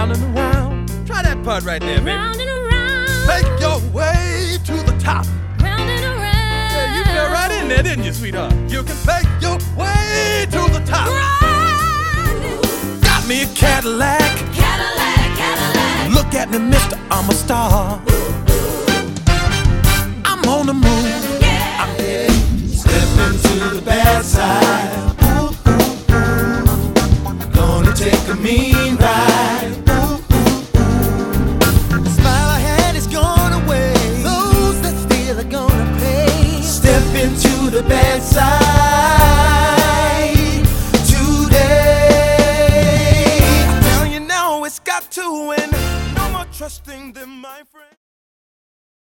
round and around. Try that part right there, baby. Round and around. Make your way to the top. Round and around. Yeah, you fell right in there, didn't you, sweetheart? You can make your way to the top. Got me a Cadillac. Cadillac, Cadillac. Look at me, mister, I'm a star. I'm on the move. Yeah. I'm headed. Step into the bad side. Ooh, ooh, ooh. Gonna take a mean ride. Ooh, ooh, ooh. The smile I had is gone away. Those that steal are gonna pay. Step into the bad side today. I tell you now, it's got to win. No more trusting them, my friend.